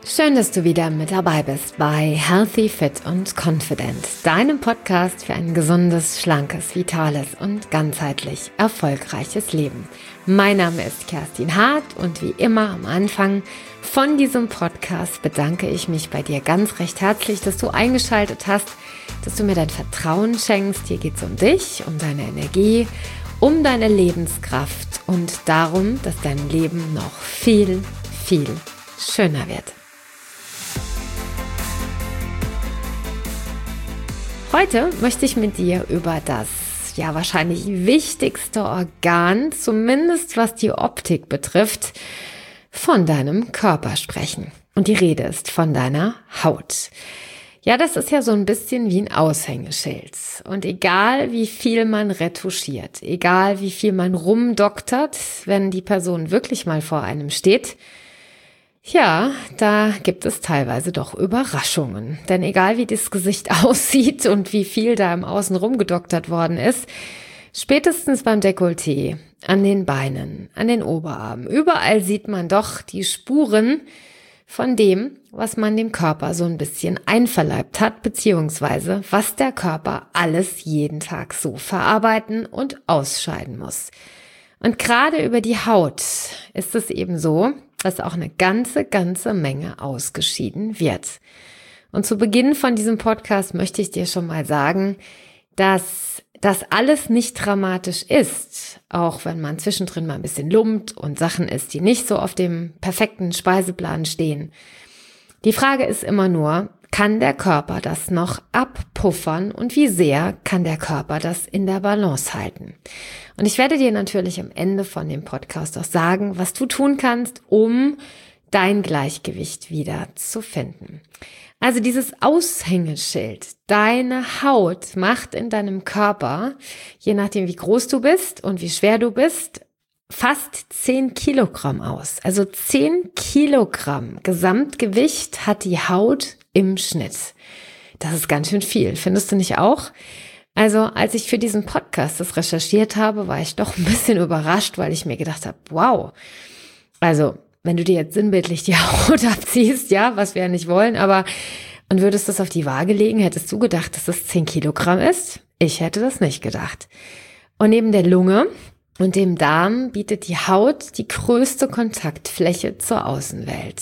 Schön, dass du wieder mit dabei bist bei Healthy, Fit und Confident, deinem Podcast für ein gesundes, schlankes, vitales und ganzheitlich erfolgreiches Leben. Mein Name ist Kerstin Hart und wie immer am Anfang von diesem Podcast bedanke ich mich bei dir ganz recht herzlich, dass du eingeschaltet hast, dass du mir dein Vertrauen schenkst. Hier geht es um dich, um deine Energie, um deine Lebenskraft und darum, dass dein Leben noch viel, viel schöner wird. Heute möchte ich mit dir über das wahrscheinlich wichtigste Organ, zumindest was die Optik betrifft, von deinem Körper sprechen. Und die Rede ist von deiner Haut. Ja, das ist ja so ein bisschen wie ein Aushängeschild. Und egal wie viel man retuschiert, egal wie viel man rumdoktert, wenn die Person wirklich mal vor einem steht, ja, da gibt es teilweise doch Überraschungen. Denn egal wie das Gesicht aussieht und wie viel da im Außen rumgedoktert worden ist, spätestens beim Dekolleté, an den Beinen, an den Oberarmen, überall sieht man doch die Spuren von dem, was man dem Körper so ein bisschen einverleibt hat, beziehungsweise was der Körper alles jeden Tag so verarbeiten und ausscheiden muss. Und gerade über die Haut ist es eben so, dass auch eine ganze Menge ausgeschieden wird. Und zu Beginn von diesem Podcast möchte ich dir schon mal sagen, dass das alles nicht dramatisch ist, auch wenn man zwischendrin mal ein bisschen lumpt und Sachen isst, die nicht so auf dem perfekten Speiseplan stehen. Die Frage ist immer nur, kann der Körper das noch abpuffern und wie sehr kann der Körper das in der Balance halten? Und ich werde dir natürlich am Ende von dem Podcast auch sagen, was du tun kannst, um dein Gleichgewicht wieder zu finden. Also dieses Aushängeschild, deine Haut macht in deinem Körper, je nachdem wie groß du bist und wie schwer du bist, fast 10 Kilogramm aus. Also 10 Kilogramm Gesamtgewicht hat die Haut im Schnitt. Das ist ganz schön viel, findest du nicht auch? Also als ich für diesen Podcast das recherchiert habe, war ich doch ein bisschen überrascht, weil ich mir gedacht habe, wow, also wenn du dir jetzt sinnbildlich die Haut abziehst, ja, was wir ja nicht wollen, aber und würdest das auf die Waage legen, hättest du gedacht, dass das 10 Kilogramm ist? Ich hätte das nicht gedacht. Und neben der Lunge und dem Darm bietet die Haut die größte Kontaktfläche zur Außenwelt.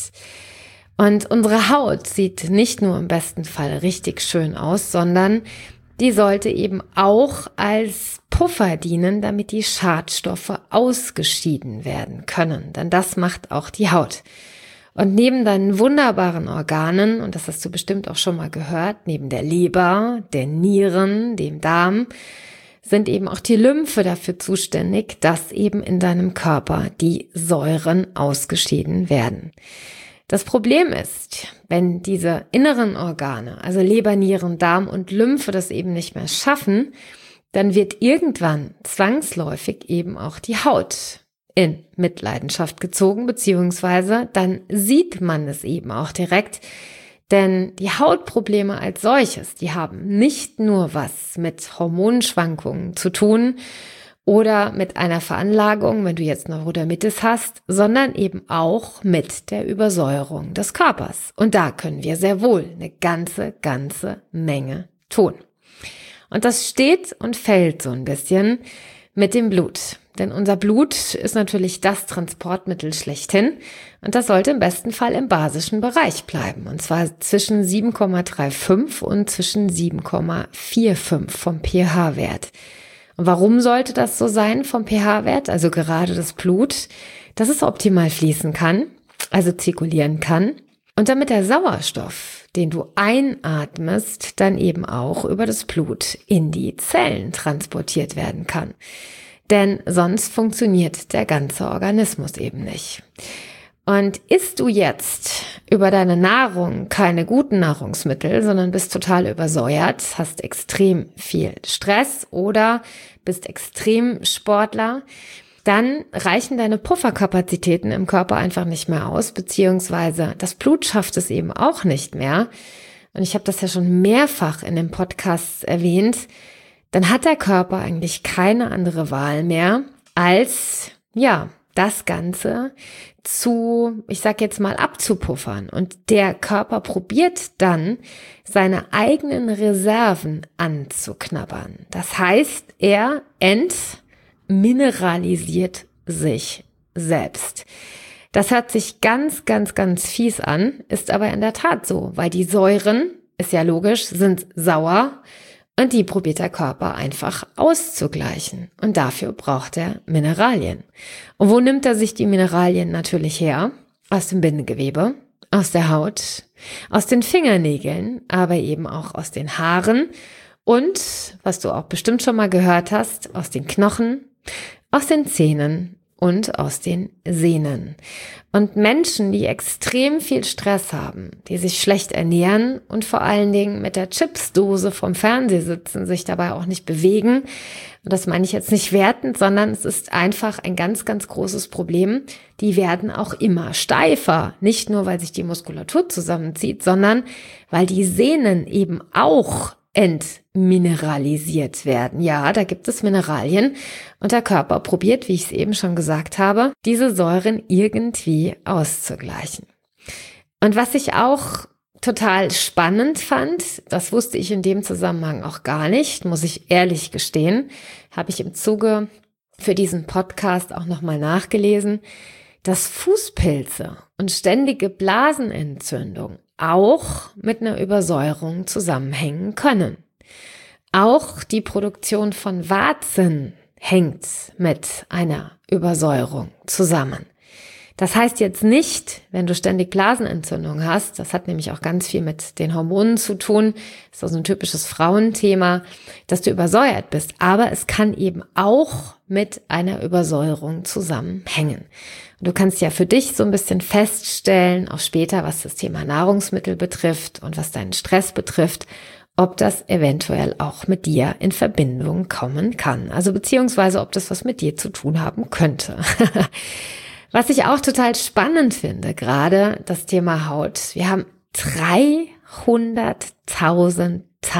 Und unsere Haut sieht nicht nur im besten Fall richtig schön aus, sondern die sollte eben auch als Puffer dienen, damit die Schadstoffe ausgeschieden werden können. Denn das macht auch die Haut. Und neben deinen wunderbaren Organen, und das hast du bestimmt auch schon mal gehört, neben der Leber, der Nieren, dem Darm, sind eben auch die Lymphe dafür zuständig, dass eben in deinem Körper die Säuren ausgeschieden werden. Das Problem ist, wenn diese inneren Organe, also Leber, Nieren, Darm und Lymphe das eben nicht mehr schaffen, dann wird irgendwann zwangsläufig eben auch die Haut in Mitleidenschaft gezogen, beziehungsweise dann sieht man es eben auch direkt, denn die Hautprobleme als solches, die haben nicht nur was mit Hormonschwankungen zu tun oder mit einer Veranlagung, wenn du jetzt Neurodermitis hast, sondern eben auch mit der Übersäuerung des Körpers. Und da können wir sehr wohl eine ganze Menge tun. Und das steht und fällt so ein bisschen mit dem Blut. Denn unser Blut ist natürlich das Transportmittel schlechthin und das sollte im besten Fall im basischen Bereich bleiben. Und zwar zwischen 7,35 und zwischen 7,45 vom pH-Wert. Und warum sollte das so sein vom pH-Wert, also gerade das Blut, dass es optimal fließen kann, also zirkulieren kann und damit der Sauerstoff, den du einatmest, dann eben auch über das Blut in die Zellen transportiert werden kann. Denn sonst funktioniert der ganze Organismus eben nicht. Und isst du jetzt über deine Nahrung keine guten Nahrungsmittel, sondern bist total übersäuert, hast extrem viel Stress oder bist Extremsportler, dann reichen deine Pufferkapazitäten im Körper einfach nicht mehr aus, beziehungsweise das Blut schafft es eben auch nicht mehr. Und ich habe das ja schon mehrfach in dem Podcast erwähnt, dann hat der Körper eigentlich keine andere Wahl mehr, als das Ganze ich sag jetzt mal, abzupuffern. Und der Körper probiert dann, seine eigenen Reserven anzuknabbern. Das heißt, er entmineralisiert sich selbst. Das hört sich ganz, ganz, ganz fies an, ist aber in der Tat so, weil die Säuren, ist ja logisch, sind sauer und die probiert der Körper einfach auszugleichen. Und dafür braucht er Mineralien. Und wo nimmt er sich die Mineralien natürlich her? Aus dem Bindegewebe, aus der Haut, aus den Fingernägeln, aber eben auch aus den Haaren und, was du auch bestimmt schon mal gehört hast, aus den Knochen, aus den Zähnen und aus den Sehnen. Und Menschen, die extrem viel Stress haben, die sich schlecht ernähren und vor allen Dingen mit der Chipsdose vom Fernseher sitzen, sich dabei auch nicht bewegen, und das meine ich jetzt nicht wertend, sondern es ist einfach ein ganz, ganz großes Problem, die werden auch immer steifer. Nicht nur, weil sich die Muskulatur zusammenzieht, sondern weil die Sehnen eben auch entmineralisiert werden. Ja, da gibt es Mineralien und der Körper probiert, wie ich es eben schon gesagt habe, diese Säuren irgendwie auszugleichen. Und was ich auch total spannend fand, das wusste ich in dem Zusammenhang auch gar nicht, muss ich ehrlich gestehen, habe ich im Zuge für diesen Podcast auch nochmal nachgelesen, dass Fußpilze und ständige Blasenentzündung auch mit einer Übersäuerung zusammenhängen können. Auch die Produktion von Warzen hängt mit einer Übersäuerung zusammen. Das heißt jetzt nicht, wenn du ständig Blasenentzündung hast, das hat nämlich auch ganz viel mit den Hormonen zu tun, ist also ein typisches Frauenthema, dass du übersäuert bist. Aber es kann eben auch mit einer Übersäuerung zusammenhängen. Und du kannst ja für dich so ein bisschen feststellen, auch später, was das Thema Nahrungsmittel betrifft und was deinen Stress betrifft, ob das eventuell auch mit dir in Verbindung kommen kann. Also beziehungsweise, ob das was mit dir zu tun haben könnte. Was ich auch total spannend finde, gerade das Thema Haut. Wir haben 300.000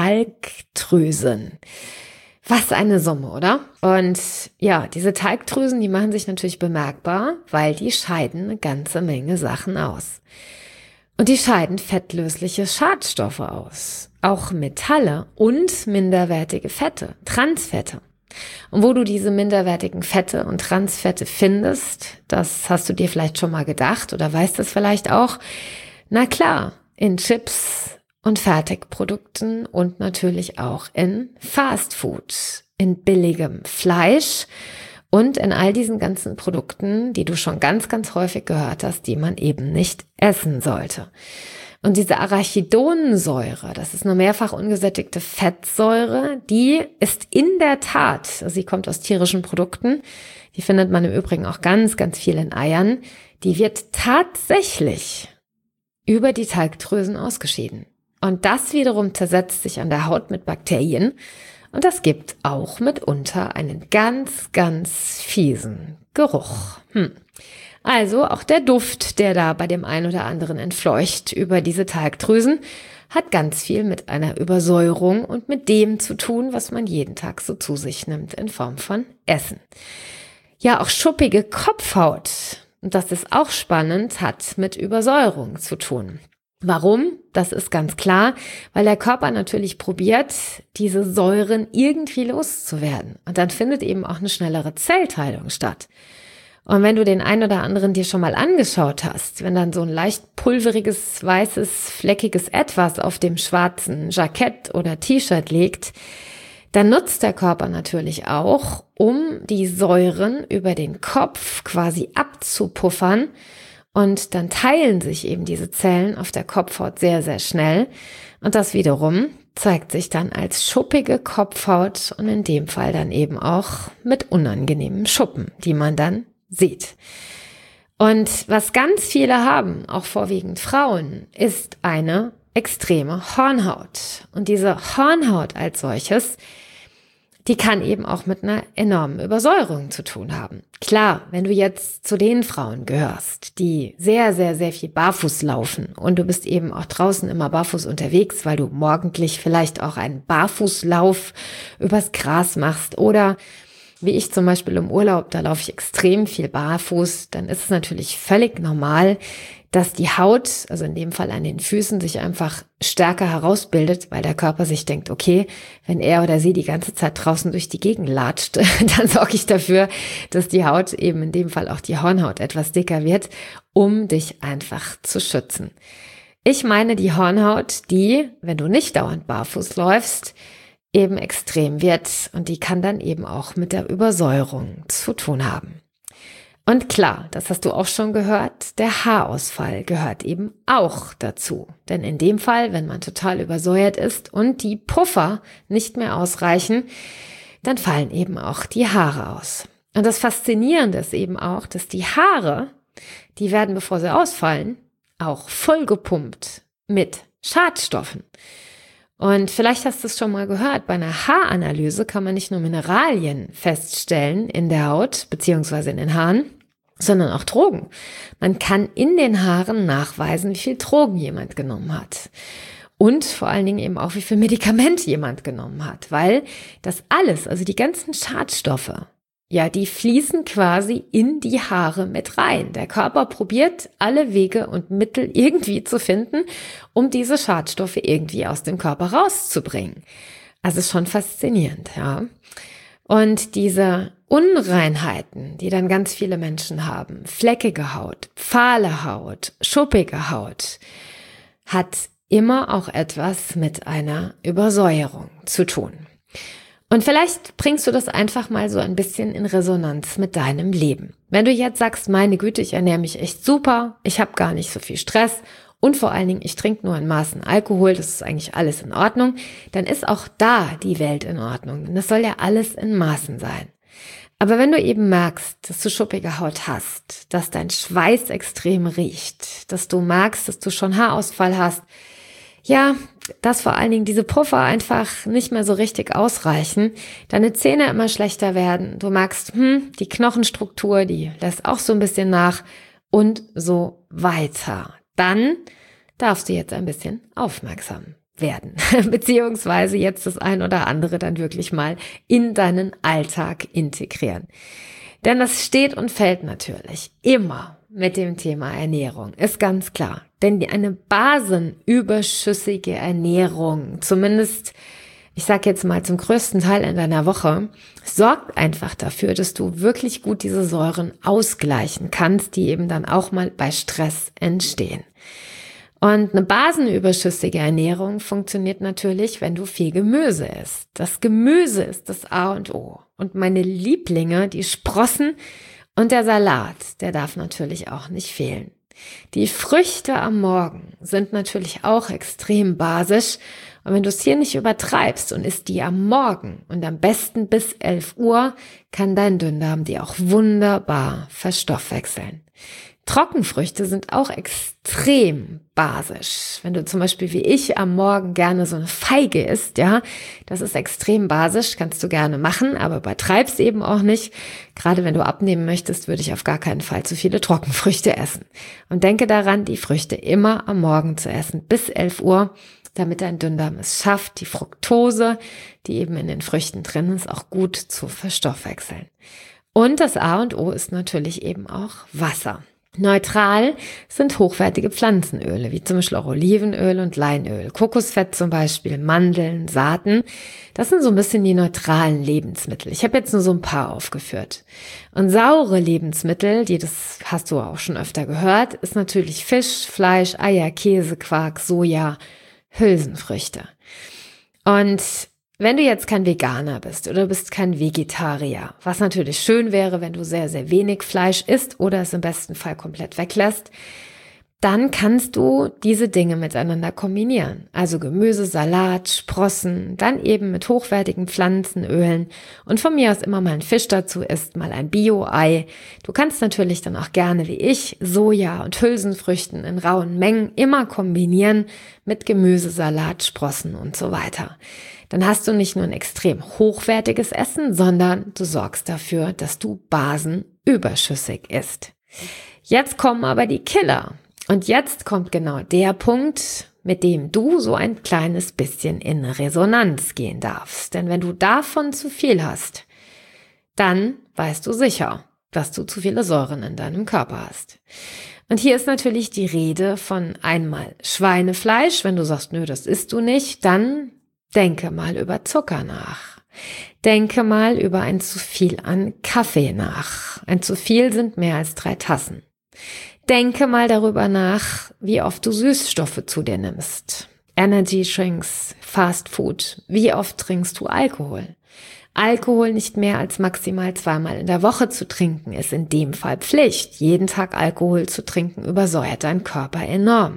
Talgdrüsen. Was eine Summe, oder? Und ja, diese Talgdrüsen, die machen sich natürlich bemerkbar, weil die scheiden eine ganze Menge Sachen aus. Und die scheiden fettlösliche Schadstoffe aus, auch Metalle und minderwertige Fette, Transfette. Und wo du diese minderwertigen Fette und Transfette findest, das hast du dir vielleicht schon mal gedacht oder weißt es vielleicht auch. Na klar, in Chips und Fertigprodukten und natürlich auch in Fastfood, in billigem Fleisch und in all diesen ganzen Produkten, die du schon ganz, ganz häufig gehört hast, die man eben nicht essen sollte. Und diese Arachidonsäure, das ist eine mehrfach ungesättigte Fettsäure, die ist in der Tat, also sie kommt aus tierischen Produkten, die findet man im Übrigen auch ganz, ganz viel in Eiern, die wird tatsächlich über die Talgdrüsen ausgeschieden. Und das wiederum zersetzt sich an der Haut mit Bakterien und das gibt auch mitunter einen ganz, ganz fiesen Geruch. Also auch der Duft, der da bei dem einen oder anderen entfleucht über diese Talgdrüsen, hat ganz viel mit einer Übersäuerung und mit dem zu tun, was man jeden Tag so zu sich nimmt in Form von Essen. Ja, auch schuppige Kopfhaut, und das ist auch spannend, hat mit Übersäuerung zu tun. Warum? Das ist ganz klar, weil der Körper natürlich probiert, diese Säuren irgendwie loszuwerden. Und dann findet eben auch eine schnellere Zellteilung statt. Und wenn du den einen oder anderen dir schon mal angeschaut hast, wenn dann so ein leicht pulveriges, weißes, fleckiges Etwas auf dem schwarzen Jackett oder T-Shirt liegt, dann nutzt der Körper natürlich auch, um die Säuren über den Kopf quasi abzupuffern. Und dann teilen sich eben diese Zellen auf der Kopfhaut sehr, sehr schnell. Und das wiederum zeigt sich dann als schuppige Kopfhaut und in dem Fall dann eben auch mit unangenehmen Schuppen, die man dann sieht. Und was ganz viele haben, auch vorwiegend Frauen, ist eine extreme Hornhaut. Und diese Hornhaut als solches, die kann eben auch mit einer enormen Übersäuerung zu tun haben. Klar, wenn du jetzt zu den Frauen gehörst, die sehr, sehr, sehr viel barfuß laufen und du bist eben auch draußen immer barfuß unterwegs, weil du morgendlich vielleicht auch einen Barfußlauf übers Gras machst oder wie ich zum Beispiel im Urlaub, da laufe ich extrem viel barfuß, dann ist es natürlich völlig normal, dass die Haut, also in dem Fall an den Füßen, sich einfach stärker herausbildet, weil der Körper sich denkt, okay, wenn er oder sie die ganze Zeit draußen durch die Gegend latscht, dann sorge ich dafür, dass die Haut, eben in dem Fall auch die Hornhaut, etwas dicker wird, um dich einfach zu schützen. Ich meine die Hornhaut, die, wenn du nicht dauernd barfuß läufst, eben extrem wird und die kann dann eben auch mit der Übersäuerung zu tun haben. Und klar, das hast du auch schon gehört, der Haarausfall gehört eben auch dazu. Denn in dem Fall, wenn man total übersäuert ist und die Puffer nicht mehr ausreichen, dann fallen eben auch die Haare aus. Und das Faszinierende ist eben auch, dass die Haare, die werden, bevor sie ausfallen, auch vollgepumpt mit Schadstoffen. Und vielleicht hast du es schon mal gehört, bei einer Haaranalyse kann man nicht nur Mineralien feststellen in der Haut beziehungsweise in den Haaren, sondern auch Drogen. Man kann in den Haaren nachweisen, wie viel Drogen jemand genommen hat. Und vor allen Dingen eben auch, wie viel Medikament jemand genommen hat. Weil das alles, also die ganzen Schadstoffe, ja, die fließen quasi in die Haare mit rein. Der Körper probiert alle Wege und Mittel irgendwie zu finden, um diese Schadstoffe irgendwie aus dem Körper rauszubringen. Also ist schon faszinierend, ja. Und diese Unreinheiten, die dann ganz viele Menschen haben, fleckige Haut, fahle Haut, schuppige Haut, hat immer auch etwas mit einer Übersäuerung zu tun. Und vielleicht bringst du das einfach mal so ein bisschen in Resonanz mit deinem Leben. Wenn du jetzt sagst, meine Güte, ich ernähre mich echt super, ich habe gar nicht so viel Stress und vor allen Dingen, ich trinke nur in Maßen Alkohol, das ist eigentlich alles in Ordnung, dann ist auch da die Welt in Ordnung. Denn das soll ja alles in Maßen sein. Aber wenn du eben merkst, dass du schuppige Haut hast, dass dein Schweiß extrem riecht, dass du merkst, dass du schon Haarausfall hast, ja, dass vor allen Dingen diese Puffer einfach nicht mehr so richtig ausreichen, deine Zähne immer schlechter werden, du merkst, die Knochenstruktur, die lässt auch so ein bisschen nach und so weiter. Dann darfst du jetzt ein bisschen aufmerksam werden, beziehungsweise jetzt das ein oder andere dann wirklich mal in deinen Alltag integrieren. Denn das steht und fällt natürlich immer mit dem Thema Ernährung, ist ganz klar. Denn eine basenüberschüssige Ernährung, zumindest, ich sage jetzt mal zum größten Teil in deiner Woche, sorgt einfach dafür, dass du wirklich gut diese Säuren ausgleichen kannst, die eben dann auch mal bei Stress entstehen. Und eine basenüberschüssige Ernährung funktioniert natürlich, wenn du viel Gemüse isst. Das Gemüse ist das A und O. Und meine Lieblinge, die Sprossen und der Salat, der darf natürlich auch nicht fehlen. Die Früchte am Morgen sind natürlich auch extrem basisch. Und wenn du es hier nicht übertreibst und isst die am Morgen und am besten bis 11 Uhr, kann dein Dünndarm die auch wunderbar verstoffwechseln. Trockenfrüchte sind auch extrem basisch. Wenn du zum Beispiel wie ich am Morgen gerne so eine Feige isst, ja, das ist extrem basisch, kannst du gerne machen, aber übertreib's eben auch nicht. Gerade wenn du abnehmen möchtest, würde ich auf gar keinen Fall zu viele Trockenfrüchte essen. Und denke daran, die Früchte immer am Morgen zu essen, bis 11 Uhr, damit dein Dünndarm es schafft, die Fructose, die eben in den Früchten drin ist, auch gut zu verstoffwechseln. Und das A und O ist natürlich eben auch Wasser. Neutral sind hochwertige Pflanzenöle, wie zum Beispiel auch Olivenöl und Leinöl, Kokosfett zum Beispiel, Mandeln, Saaten. Das sind so ein bisschen die neutralen Lebensmittel. Ich habe jetzt nur so ein paar aufgeführt. Und saure Lebensmittel, das hast du auch schon öfter gehört, ist natürlich Fisch, Fleisch, Eier, Käse, Quark, Soja, Hülsenfrüchte. Und wenn du jetzt kein Veganer bist oder bist kein Vegetarier, was natürlich schön wäre, wenn du sehr, sehr wenig Fleisch isst oder es im besten Fall komplett weglässt, dann kannst du diese Dinge miteinander kombinieren. Also Gemüse, Salat, Sprossen, dann eben mit hochwertigen Pflanzenölen und von mir aus immer mal ein Fisch dazu isst, mal ein Bio-Ei. Du kannst natürlich dann auch gerne wie ich Soja und Hülsenfrüchten in rauen Mengen immer kombinieren mit Gemüse, Salat, Sprossen und so weiter. Dann hast du nicht nur ein extrem hochwertiges Essen, sondern du sorgst dafür, dass du basenüberschüssig isst. Jetzt kommen aber die Killer. Und jetzt kommt genau der Punkt, mit dem du so ein kleines bisschen in Resonanz gehen darfst. Denn wenn du davon zu viel hast, dann weißt du sicher, dass du zu viele Säuren in deinem Körper hast. Und hier ist natürlich die Rede von einmal Schweinefleisch. Wenn du sagst, nö, das isst du nicht, dann denke mal über Zucker nach. Denke mal über ein zu viel an Kaffee nach. Ein zu viel sind mehr als 3 Tassen. Denke mal darüber nach, wie oft du Süßstoffe zu dir nimmst. Energy Drinks, Fast Food. Wie oft trinkst du Alkohol? Alkohol nicht mehr als maximal 2-mal in der Woche zu trinken, ist in dem Fall Pflicht. Jeden Tag Alkohol zu trinken übersäuert deinen Körper enorm.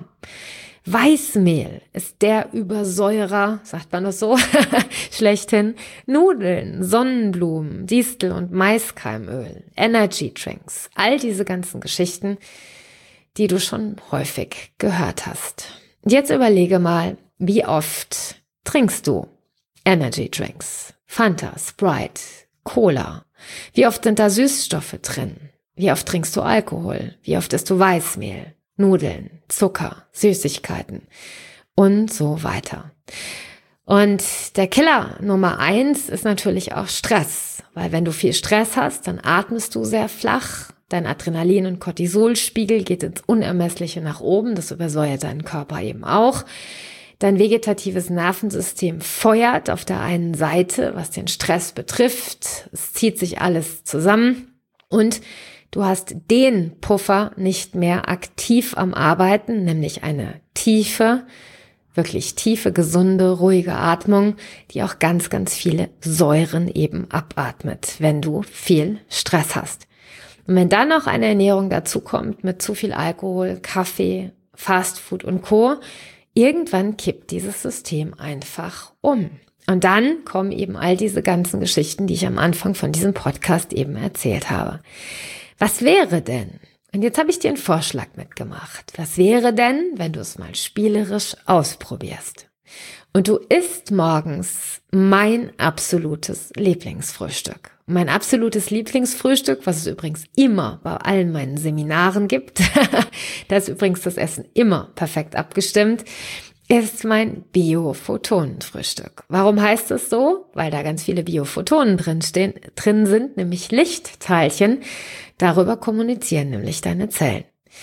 Weißmehl ist der Übersäurer, sagt man das so, schlechthin. Nudeln, Sonnenblumen, Distel- und Maiskeimöl, Energy Drinks, all diese ganzen Geschichten, die du schon häufig gehört hast. Und jetzt überlege mal, wie oft trinkst du Energy Drinks? Fanta, Sprite, Cola. Wie oft sind da Süßstoffe drin? Wie oft trinkst du Alkohol? Wie oft isst du Weißmehl, Nudeln, Zucker, Süßigkeiten und so weiter? Und der Killer Nummer 1 ist natürlich auch Stress, weil wenn du viel Stress hast, dann atmest du sehr flach, dein Adrenalin- und Cortisolspiegel geht ins Unermessliche nach oben, das übersäuert deinen Körper eben auch. Dein vegetatives Nervensystem feuert auf der einen Seite, was den Stress betrifft. Es zieht sich alles zusammen und du hast den Puffer nicht mehr aktiv am Arbeiten, nämlich eine tiefe, wirklich tiefe, gesunde, ruhige Atmung, die auch ganz, ganz viele Säuren eben abatmet, wenn du viel Stress hast. Und wenn dann noch eine Ernährung dazu kommt mit zu viel Alkohol, Kaffee, Fastfood und Co., irgendwann kippt dieses System einfach um. Und dann kommen eben all diese ganzen Geschichten, die ich am Anfang von diesem Podcast eben erzählt habe. Was wäre denn, und jetzt habe ich dir einen Vorschlag mitgemacht, was wäre denn, wenn du es mal spielerisch ausprobierst? Und du isst morgens mein absolutes Lieblingsfrühstück. Mein absolutes Lieblingsfrühstück, was es übrigens immer bei allen meinen Seminaren gibt, da ist übrigens das Essen immer perfekt abgestimmt, ist mein Biophotonenfrühstück. Warum heißt es so? Weil da ganz viele Biophotonen drin sind, nämlich Lichtteilchen. Darüber kommunizieren nämlich deine Zellen.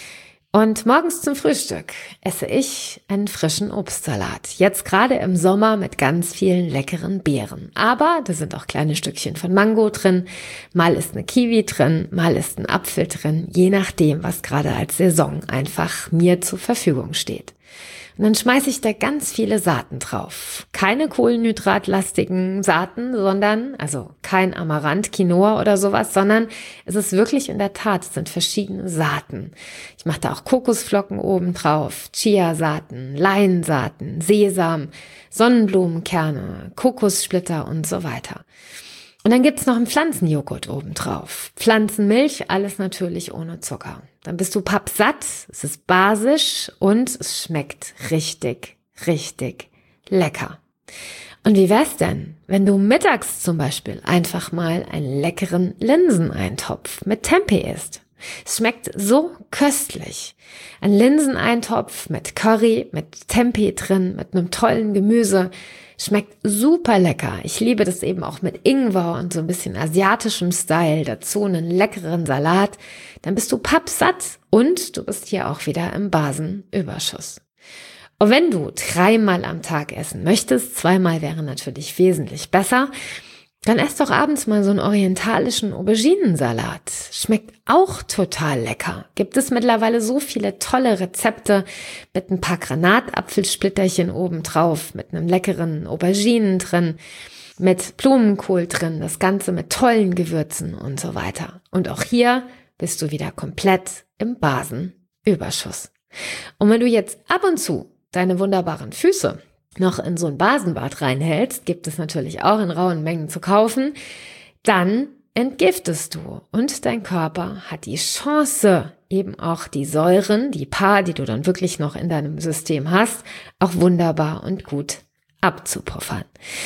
Und morgens zum Frühstück esse ich einen frischen Obstsalat. Jetzt gerade im Sommer mit ganz vielen leckeren Beeren. Aber da sind auch kleine Stückchen von Mango drin. Mal ist eine Kiwi drin, mal ist ein Apfel drin. Je nachdem, was gerade als Saison einfach mir zur Verfügung steht. Und dann schmeiße ich da ganz viele Saaten drauf. Keine kohlenhydratlastigen Saaten, sondern, also kein Amaranth, Quinoa oder sowas, sondern es ist wirklich in der Tat, es sind verschiedene Saaten. Ich mache da auch Kokosflocken oben drauf, Chiasaaten, Leinsamen, Sesam, Sonnenblumenkerne, Kokossplitter und so weiter. Und dann gibt's noch einen Pflanzenjoghurt obendrauf. Pflanzenmilch, alles natürlich ohne Zucker. Dann bist du pappsatt, es ist basisch und es schmeckt richtig, richtig lecker. Und wie wär's denn, wenn du mittags zum Beispiel einfach mal einen leckeren Linseneintopf mit Tempeh isst? Es schmeckt so köstlich. Ein Linseneintopf mit Curry, mit Tempeh drin, mit einem tollen Gemüse. Schmeckt super lecker. Ich liebe das eben auch mit Ingwer und so ein bisschen asiatischem Style. Dazu einen leckeren Salat. Dann bist du pappsatt und du bist hier auch wieder im Basenüberschuss. Und wenn du 3-mal am Tag essen möchtest, 2-mal wäre natürlich wesentlich besser, dann ess doch abends mal so einen orientalischen Auberginensalat. Schmeckt auch total lecker. Gibt es mittlerweile so viele tolle Rezepte mit ein paar Granatapfelsplitterchen oben drauf, mit einem leckeren Auberginen drin, mit Blumenkohl drin, das Ganze mit tollen Gewürzen und so weiter. Und auch hier bist du wieder komplett im Basenüberschuss. Und wenn du jetzt ab und zu deine wunderbaren Füße noch in so ein Basenbad reinhältst, gibt es natürlich auch in rauen Mengen zu kaufen, dann entgiftest du und dein Körper hat die Chance, eben auch die Säuren, die paar, die du dann wirklich noch in deinem System hast, auch wunderbar und gut abzupuffern.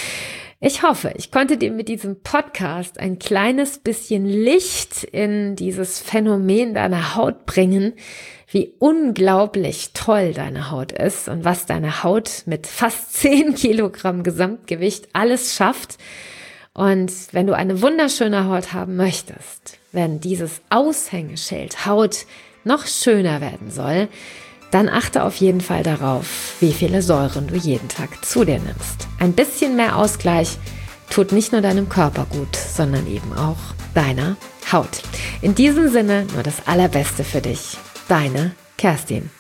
Ich hoffe, ich konnte dir mit diesem Podcast ein kleines bisschen Licht in dieses Phänomen deiner Haut bringen, wie unglaublich toll deine Haut ist und was deine Haut mit fast 10 Kilogramm Gesamtgewicht alles schafft. Und wenn du eine wunderschöne Haut haben möchtest, wenn dieses Aushängeschild Haut noch schöner werden soll, dann achte auf jeden Fall darauf, wie viele Säuren du jeden Tag zu dir nimmst. Ein bisschen mehr Ausgleich tut nicht nur deinem Körper gut, sondern eben auch deiner Haut. In diesem Sinne nur das Allerbeste für dich. Deine Kerstin.